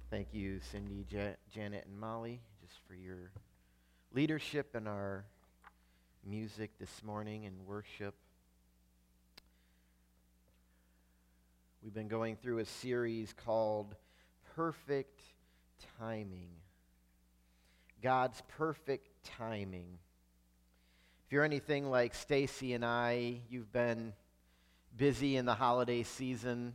Thank you, Cindy, Janet, and Molly, just for your leadership in our music this morning and worship. We've been going through a series called Perfect Timing. God's perfect timing. If you're anything like Stacy and I, you've been busy in the holiday season.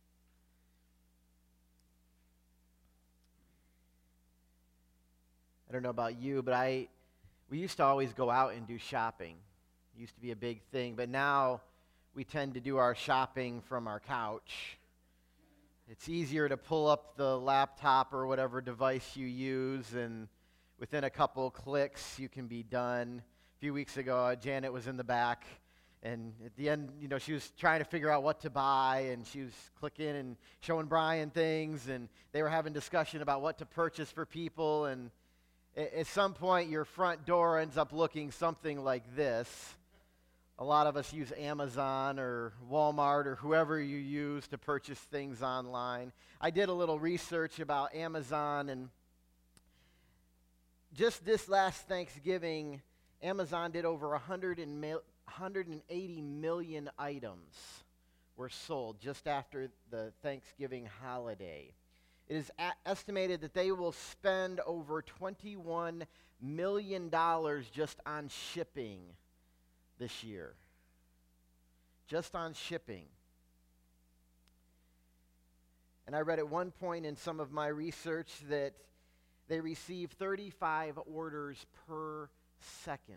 I don't know about you, but we used to always go out and do shopping. It used to be a big thing, but now we tend to do our shopping from our couch. It's easier to pull up the laptop or whatever device you use, and within a couple clicks, you can be done. A few weeks ago, Janet was in the back, and at the end, she was trying to figure out what to buy, and she was clicking and showing Brian things, and they were having discussion about what to purchase for people, and at some point, your front door ends up looking something like this. A lot of us use Amazon or Walmart or whoever you use to purchase things online. I did a little research about Amazon, and just this last Thanksgiving, Amazon did over 180 million items were sold just after the Thanksgiving holiday. It is estimated that they will spend over $21 million just on shipping this year. Just on shipping. And I read at one point in some of my research that they receive 35 orders per second.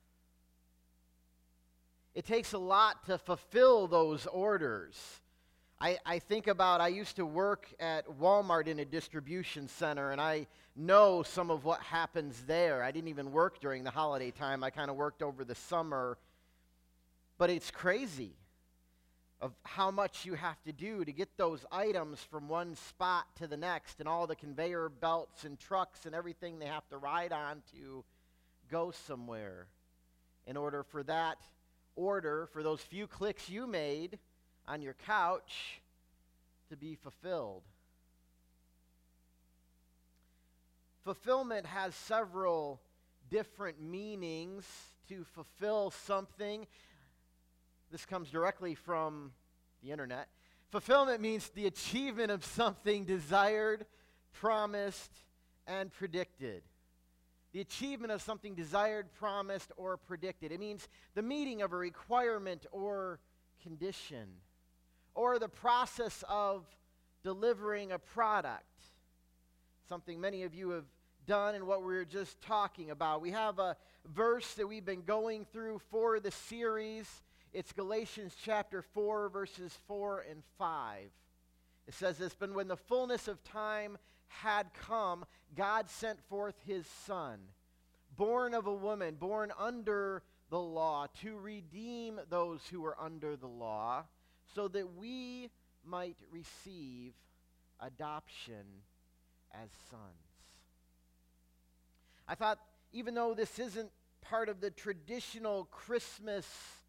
It takes a lot to fulfill those orders. I think about, I used to work at Walmart in a distribution center, and I know some of what happens there. I didn't even work during the holiday time. I kind of worked over the summer. But it's crazy of how much you have to do to get those items from one spot to the next, and all the conveyor belts and trucks and everything they have to ride on to go somewhere in order for that order, for those few clicks you made on your couch, to be fulfilled. Fulfillment has several different meanings. To fulfill something, this comes directly from the internet. Fulfillment means the achievement of something desired, promised, and predicted. The achievement of something desired, promised, or predicted. It means the meeting of a requirement or condition, or the process of delivering a product. Something many of you have done and what we were just talking about. We have a verse that we've been going through for the series. It's Galatians chapter 4, verses 4 and 5. It says this, "But when the fullness of time had come, God sent forth his Son, born of a woman, born under the law, to redeem those who were under the law, so that we might receive adoption as sons." I thought, even though this isn't part of the traditional Christmas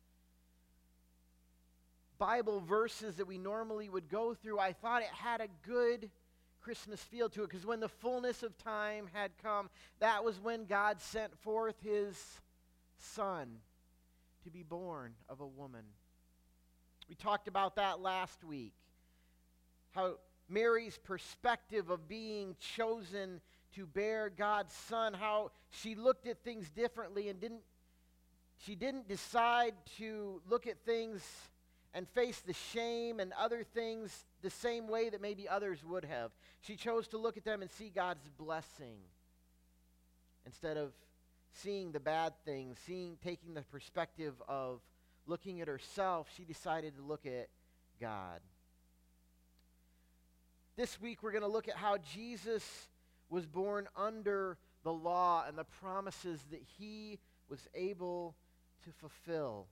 Bible verses that we normally would go through, I thought it had a good Christmas feel to it, because when the fullness of time had come, that was when God sent forth his Son to be born of a woman. We talked about that last week, how Mary's perspective of being chosen to bear God's Son, how she looked at things differently and she didn't decide to look at things and face the shame and other things the same way that maybe others would have. She chose to look at them and see God's blessing instead of seeing the bad things, taking the perspective of looking at herself. She decided to look at God. This week we're going to look at how Jesus was born under the law and the promises that he was able to fulfill.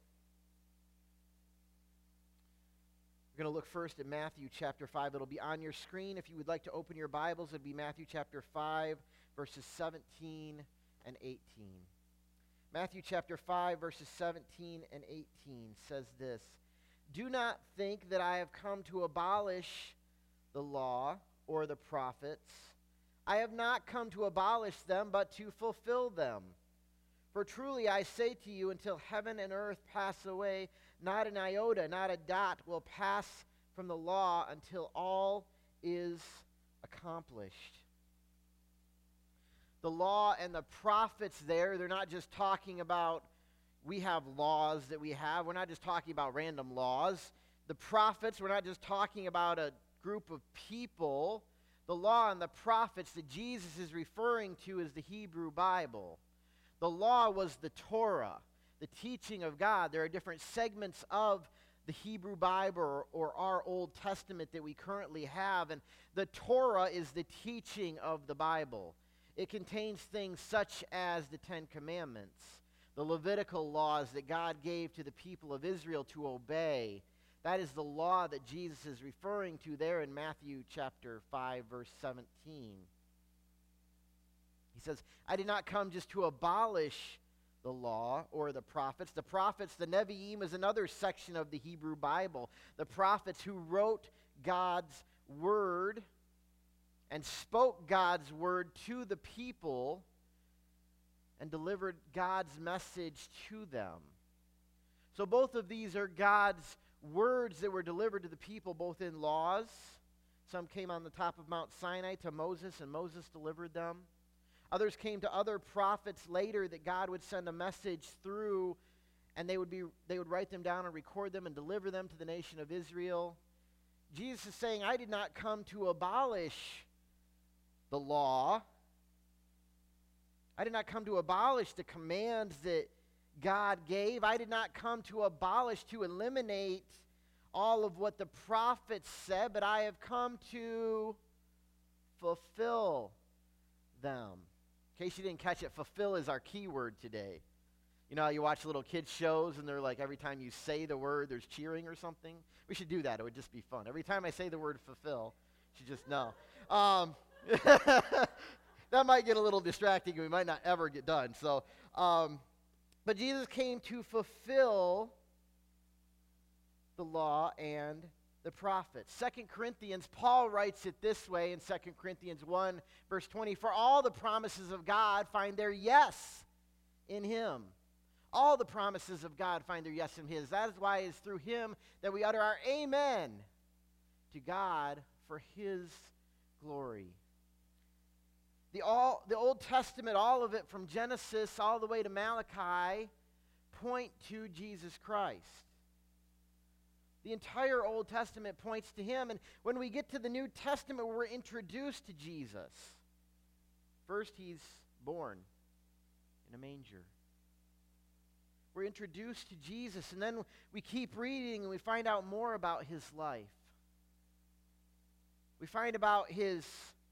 We're going to look first at Matthew chapter 5. It'll be on your screen. If you would like to open your Bibles, it'll be Matthew chapter 5, verses 17 and 18. Matthew chapter 5, verses 17 and 18 says this, "Do not think that I have come to abolish the law or the prophets. I have not come to abolish them, but to fulfill them. For truly I say to you, until heaven and earth pass away, not an iota, not a dot will pass from the law until all is accomplished. The law and the prophets there, they're not just talking about we have laws that we have. We're not just talking about random laws. The prophets, we're not just talking about a group of people. The law and the prophets that Jesus is referring to is the Hebrew Bible. The law was the Torah, the teaching of God. There are different segments of the Hebrew Bible or our Old Testament that we currently have, and the Torah is the teaching of the Bible. It contains things such as the Ten Commandments, the Levitical laws that God gave to the people of Israel to obey. That is the law that Jesus is referring to there in Matthew chapter 5, verse 17. He says, I did not come just to abolish the law or the prophets. The prophets, the Nevi'im, is another section of the Hebrew Bible. The prophets who wrote God's word and spoke God's word to the people and delivered God's message to them. So both of these are God's words that were delivered to the people, both in laws. Some came on the top of Mount Sinai to Moses, and Moses delivered them. Others came to other prophets later that God would send a message through, and they would write them down and record them and deliver them to the nation of Israel. Jesus is saying, I did not come to abolish the law. I did not come to abolish the commands that God gave. I did not come to abolish, to eliminate all of what the prophets said, but I have come to fulfill them. In case you didn't catch it, fulfill is our key word today. You know how you watch little kids shows and they're like, every time you say the word, there's cheering or something? We should do that. It would just be fun. Every time I say the word fulfill, you should just know. That might get a little distracting and we might not ever get done. So, but Jesus came to fulfill the law and the prophets. 2 Corinthians, Paul writes it this way in 2 Corinthians 1, verse 20, for all the promises of God find their yes in him. All the promises of God find their yes in his. That is why it's through him that we utter our amen to God for his glory. The Old Testament, all of it from Genesis all the way to Malachi, point to Jesus Christ. The entire Old Testament points to him. And when we get to the New Testament, we're introduced to Jesus. First, he's born in a manger. We're introduced to Jesus, and then we keep reading and we find out more about his life. We find about his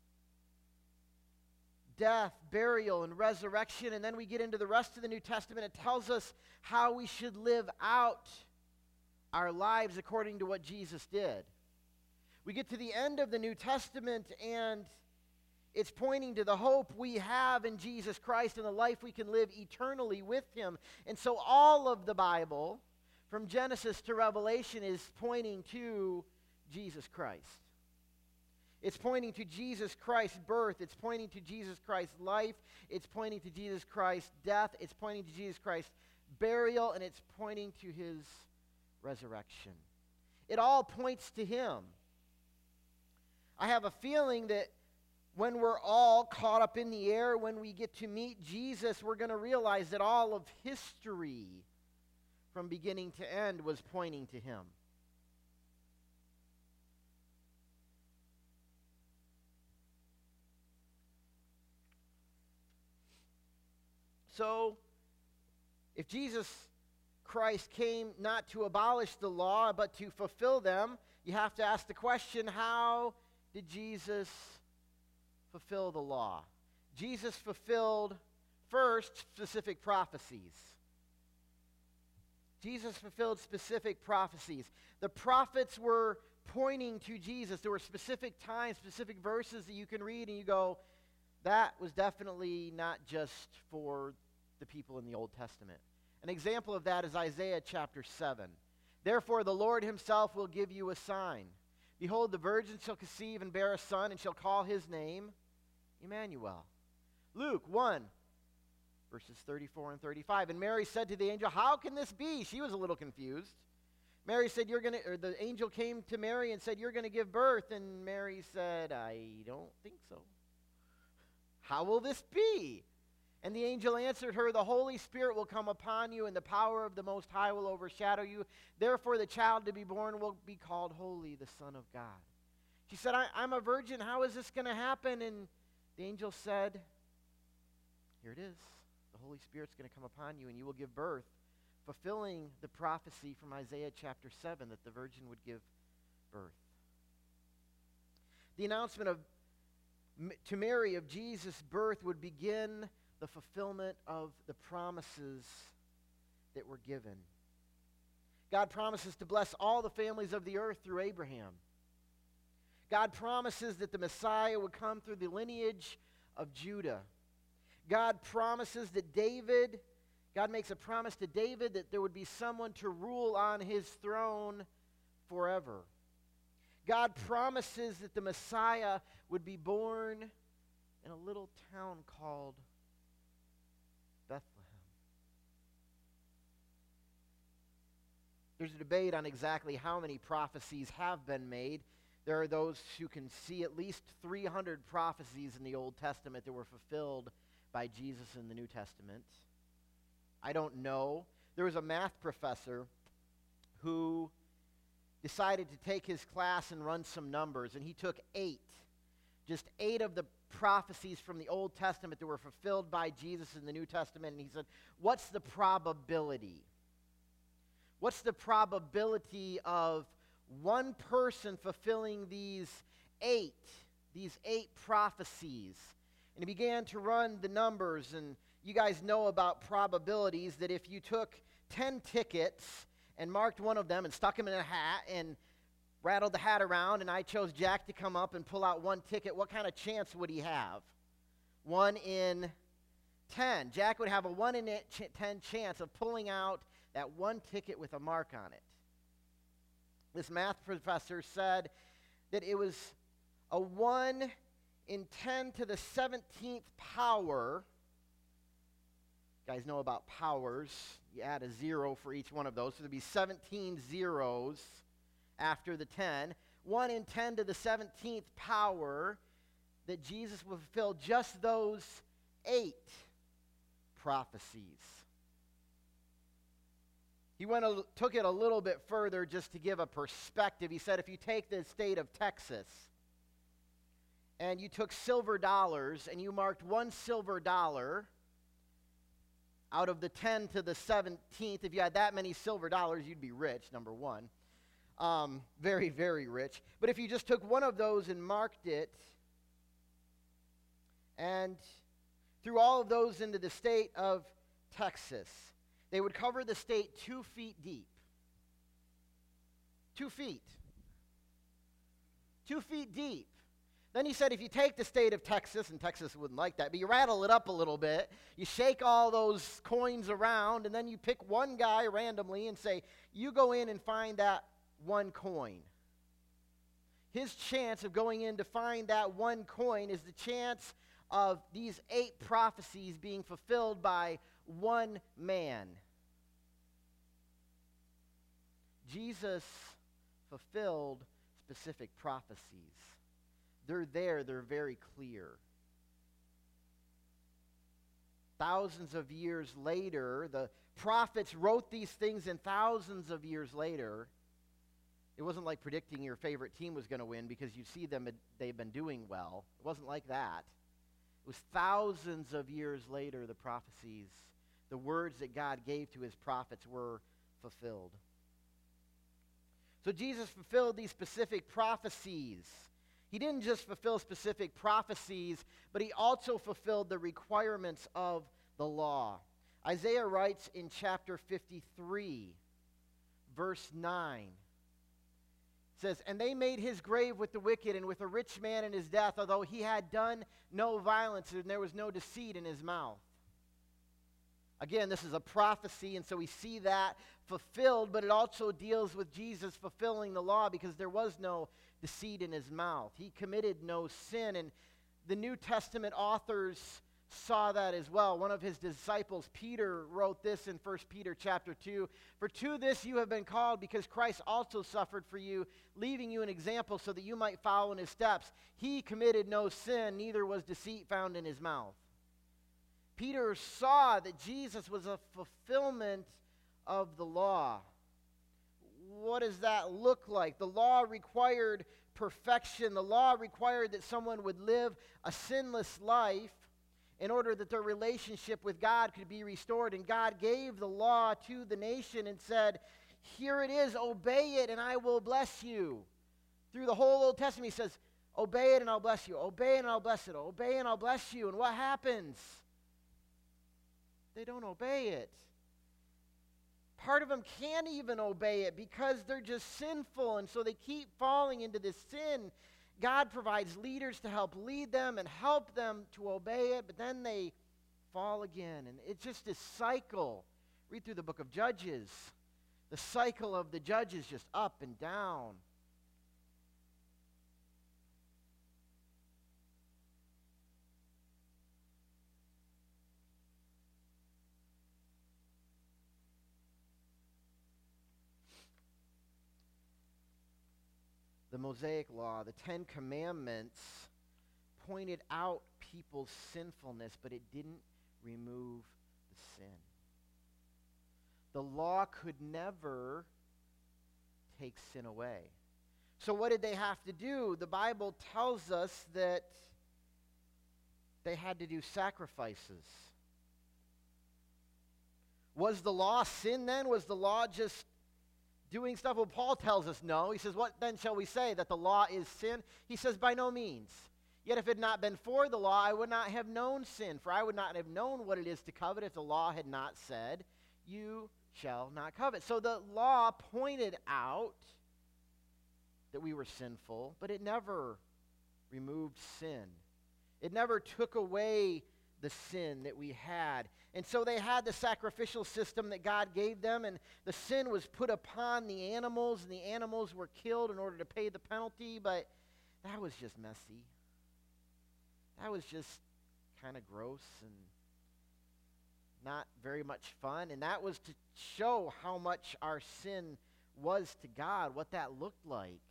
death, burial, and resurrection, and then we get into the rest of the New Testament. It tells us how we should live out our lives according to what Jesus did. We get to the end of the New Testament, and it's pointing to the hope we have in Jesus Christ and the life we can live eternally with him. And so all of the Bible, from Genesis to Revelation, is pointing to Jesus Christ. It's pointing to Jesus Christ's birth. It's pointing to Jesus Christ's life. It's pointing to Jesus Christ's death. It's pointing to Jesus Christ's burial, and it's pointing to his resurrection. It all points to him. I have a feeling that when we're all caught up in the air, when we get to meet Jesus, we're going to realize that all of history from beginning to end was pointing to him. So, if Jesus Christ came not to abolish the law, but to fulfill them, you have to ask the question, how did Jesus fulfill the law? Jesus fulfilled, first, specific prophecies. Jesus fulfilled specific prophecies. The prophets were pointing to Jesus. There were specific times, specific verses that you can read and you go, that was definitely not just for the people in the Old Testament. An example of that is Isaiah chapter 7. Therefore, the Lord himself will give you a sign. Behold, the virgin shall conceive and bear a son, and shall call his name Emmanuel. Luke 1, verses 34 and 35. And Mary said to the angel, how can this be? She was a little confused. Mary said, the angel came to Mary and said, you're going to give birth. And Mary said, I don't think so. How will this be? And the angel answered her, the Holy Spirit will come upon you, and the power of the Most High will overshadow you. Therefore, the child to be born will be called Holy, the Son of God. She said, I'm a virgin. How is this going to happen? And the angel said, here it is. The Holy Spirit's going to come upon you, and you will give birth, fulfilling the prophecy from Isaiah chapter 7 that the virgin would give birth. The announcement to Mary of Jesus' birth would begin the fulfillment of the promises that were given. God promises to bless all the families of the earth through Abraham. God promises that the Messiah would come through the lineage of Judah. God promises that God makes a promise to David that there would be someone to rule on his throne forever. God promises that the Messiah would be born in a little town called Bethlehem. There's a debate on exactly how many prophecies have been made. There are those who can see at least 300 prophecies in the Old Testament that were fulfilled by Jesus in the New Testament. I don't know. There was a math professor who decided to take his class and run some numbers, and he took just eight of the prophecies from the Old Testament that were fulfilled by Jesus in the New Testament, and he said, what's the probability? What's the probability of one person fulfilling these eight prophecies? And he began to run the numbers, and you guys know about probabilities, that if you took 10 tickets and marked one of them and stuck them in a hat and rattled the hat around, and I chose Jack to come up and pull out one ticket, what kind of chance would he have? 1 in 10. Jack would have a 1 in 10 chance of pulling out that one ticket with a mark on it. This math professor said that it was a 1 in 10 to the 17th power. You guys know about powers. You add a 0 for each one of those, so there'd be 17 zeros after the 10. 1 in 10 to the 17th power that Jesus would fulfill just those 8 prophecies. He took it a little bit further just to give a perspective. He said if you take the state of Texas and you took silver dollars and you marked one silver dollar out of the 10 to the 17th, if you had that many silver dollars, you'd be rich, number one. Very, very rich. But if you just took one of those and marked it and threw all of those into the state of Texas, they would cover the state 2 feet deep. 2 feet. 2 feet deep. Then he said if you take the state of Texas, and Texas wouldn't like that, but you rattle it up a little bit, you shake all those coins around, and then you pick one guy randomly and say, you go in and find that one coin. His chance of going in to find that one coin is the chance of these 8 prophecies being fulfilled by one man. Jesus fulfilled specific prophecies. They're there, they're very clear. Thousands of years later, the prophets wrote these things, and thousands of years later, it wasn't like predicting your favorite team was going to win because you see them, they've been doing well. It wasn't like that. It was thousands of years later, the prophecies, the words that God gave to his prophets were fulfilled. So Jesus fulfilled these specific prophecies. He didn't just fulfill specific prophecies, but he also fulfilled the requirements of the law. Isaiah writes in chapter 53, verse 9, says, and they made his grave with the wicked and with a rich man in his death, although he had done no violence and there was no deceit in his mouth. Again, this is a prophecy, and so we see that fulfilled, but it also deals with Jesus fulfilling the law because there was no deceit in his mouth. He committed no sin, and the New Testament authors saw that as well. One of his disciples, Peter, wrote this in 1 Peter chapter 2. For to this you have been called, because Christ also suffered for you, leaving you an example so that you might follow in his steps. He committed no sin, neither was deceit found in his mouth. Peter saw that Jesus was a fulfillment of the law. What does that look like? The law required perfection. The law required that someone would live a sinless life in order that their relationship with God could be restored. And God gave the law to the nation and said, here it is, obey it and I will bless you. Through the whole Old Testament he says, obey it and I'll bless you. Obey it and I'll bless it. Obey and I'll bless you. And what happens? They don't obey it. Part of them can't even obey it because they're just sinful, and so they keep falling into this sin. God provides leaders to help lead them and help them to obey it, but then they fall again. And it's just this cycle. Read through the book of Judges. The cycle of the judges just up and down. The Mosaic Law, the Ten Commandments, pointed out people's sinfulness, but it didn't remove the sin. The law could never take sin away. So what did they have to do? The Bible tells us that they had to do sacrifices. Was the law sin then? Was the law just doing stuff? Well, Paul tells us no. He says, what then shall we say, that the law is sin? He says, by no means. Yet if it had not been for the law, I would not have known sin, for I would not have known what it is to covet if the law had not said, you shall not covet. So the law pointed out that we were sinful, but it never removed sin. It never took away the sin that we had. And so they had the sacrificial system that God gave them, and the sin was put upon the animals, and the animals were killed in order to pay the penalty, but that was just messy. That was just kind of gross and not very much fun, and that was to show how much our sin was to God, what that looked like.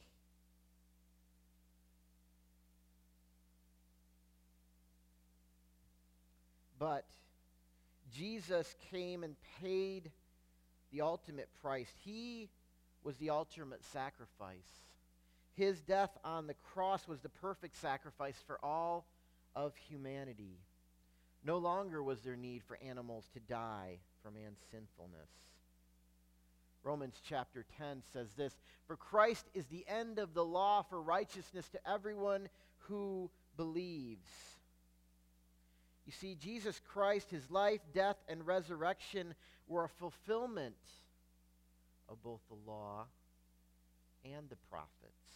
But Jesus came and paid the ultimate price. He was the ultimate sacrifice. His death on the cross was the perfect sacrifice for all of humanity. No longer was there need for animals to die for man's sinfulness. Romans chapter 10 says this, for Christ is the end of the law for righteousness to everyone who believes. You see, Jesus Christ, his life, death, and resurrection were a fulfillment of both the law and the prophets.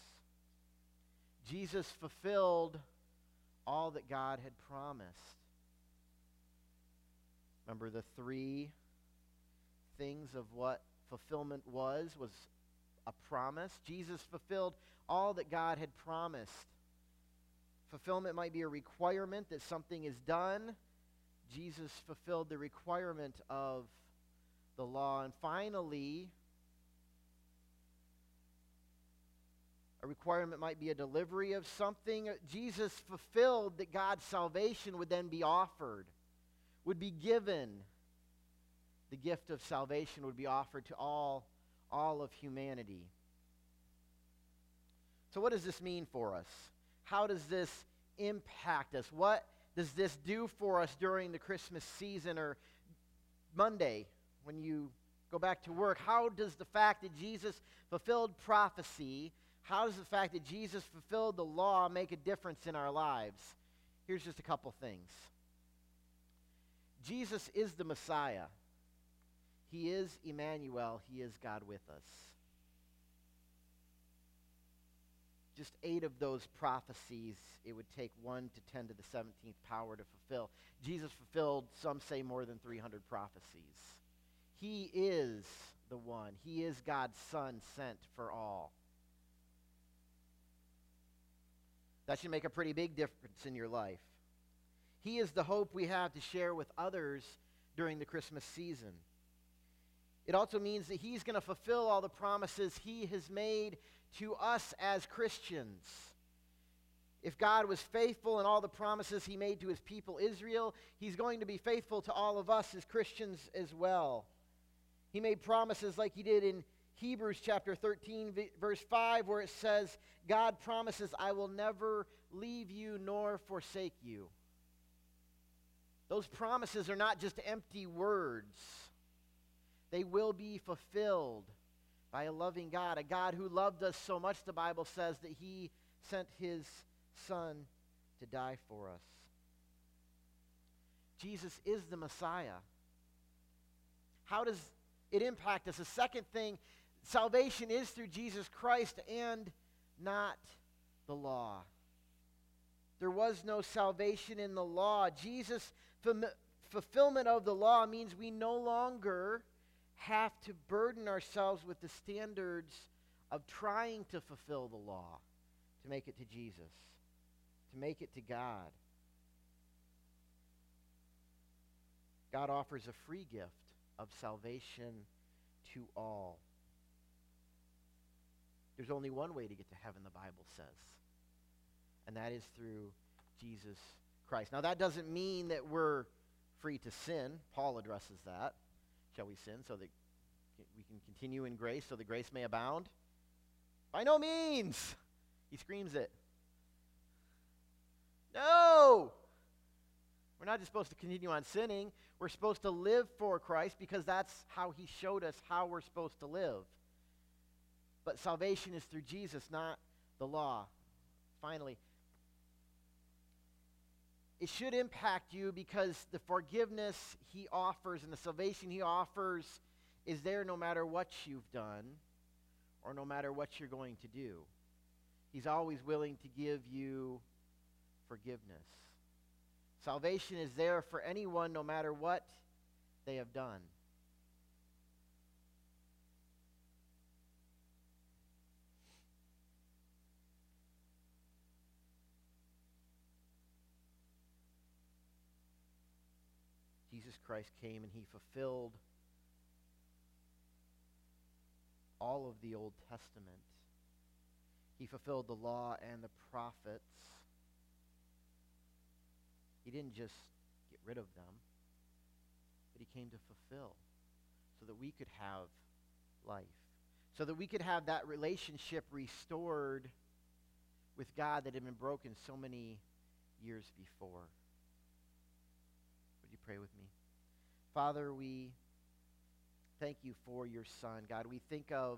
Jesus fulfilled all that God had promised. Remember the three things of what fulfillment was a promise. Jesus fulfilled all that God had promised. Fulfillment might be a requirement that something is done. Jesus fulfilled the requirement of the law. And finally, a requirement might be a delivery of something. Jesus fulfilled that God's salvation would then be offered, would be given. The gift of salvation would be offered to all of humanity. So what does this mean for us? How does this impact us? What does this do for us during the Christmas season or Monday when you go back to work? How does the fact that Jesus fulfilled prophecy, how does the fact that Jesus fulfilled the law make a difference in our lives? Here's just a couple things. Jesus is the Messiah. He is Emmanuel. He is God with us. just 8 of those prophecies it would take 1 to 10 to the 17th power to fulfill. Jesus fulfilled, some say, more than 300 prophecies. He is the one. He is God's Son sent for all. That should make a pretty big difference in your life. He is the hope we have to share with others during the Christmas season. It also means that he's going to fulfill all the promises he has made to us as Christians. If God was faithful in all the promises he made to his people Israel, he's going to be faithful to all of us as Christians as well. He made promises like he did in Hebrews chapter 13, verse 5, where it says, God promises, I will never leave you nor forsake you. Those promises are not just empty words. They will be fulfilled by a loving God, a God who loved us so much, the Bible says, that he sent his Son to die for us. Jesus is the Messiah. How does it impact us? The second thing, salvation is through Jesus Christ and not the law. There was no salvation in the law. Jesus' fulfillment of the law means we no longer have to burden ourselves with the standards of trying to fulfill the law to make it to Jesus, to make it to God. God offers a free gift of salvation to all. There's only one way to get to heaven, the Bible says, and that is through Jesus Christ. Now, that doesn't mean that we're free to sin. Paul addresses that. Shall we sin so that we can continue in grace, so that grace may abound? By no means! He screams it. No! We're not just supposed to continue on sinning. We're supposed to live for Christ because that's how he showed us how we're supposed to live. But salvation is through Jesus, not the law. Finally, it should impact you because the forgiveness he offers and the salvation he offers is there no matter what you've done or no matter what you're going to do. He's always willing to give you forgiveness. Salvation is there for anyone no matter what they have done. Jesus Christ came and he fulfilled all of the Old Testament. He fulfilled the law and the prophets. He didn't just get rid of them, but he came to fulfill so that we could have life, so that we could have that relationship restored with God that had been broken so many years before. Would you pray with me? Father, we thank you for your Son. God, we think of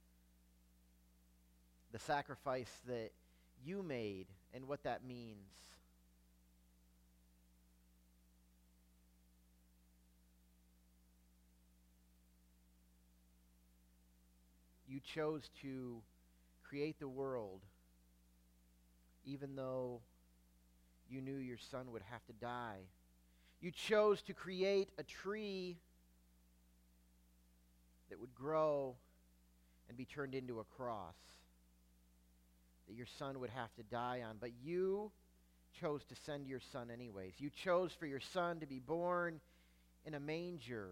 the sacrifice that you made and what that means. You chose to create the world even though you knew your Son would have to die. You chose to create a tree that would grow and be turned into a cross that your Son would have to die on. But you chose to send your Son anyways. You chose for your Son to be born in a manger.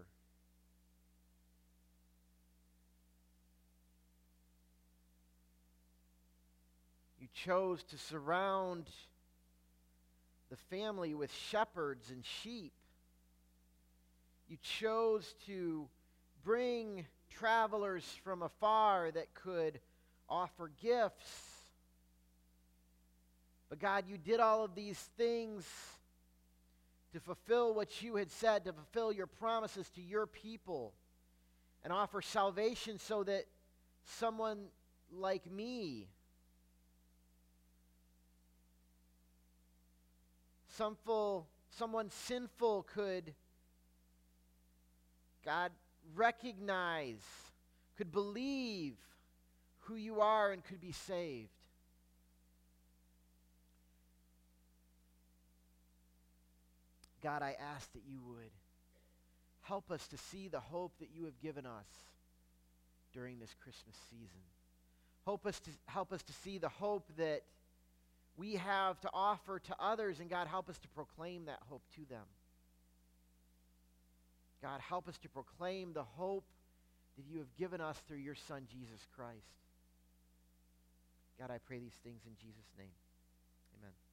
You chose to surround the family with shepherds and sheep. You chose to bring travelers from afar that could offer gifts. But God, you did all of these things to fulfill what you had said, to fulfill your promises to your people, and offer salvation so that someone like me, someone sinful could, God, recognize, could believe who you are and could be saved. God, I ask that you would help us to see the hope that you have given us during this Christmas season. Help us to see the hope that we have to offer to others, and God, help us to proclaim that hope to them. God, help us to proclaim the hope that you have given us through your Son, Jesus Christ. God, I pray these things in Jesus' name. Amen.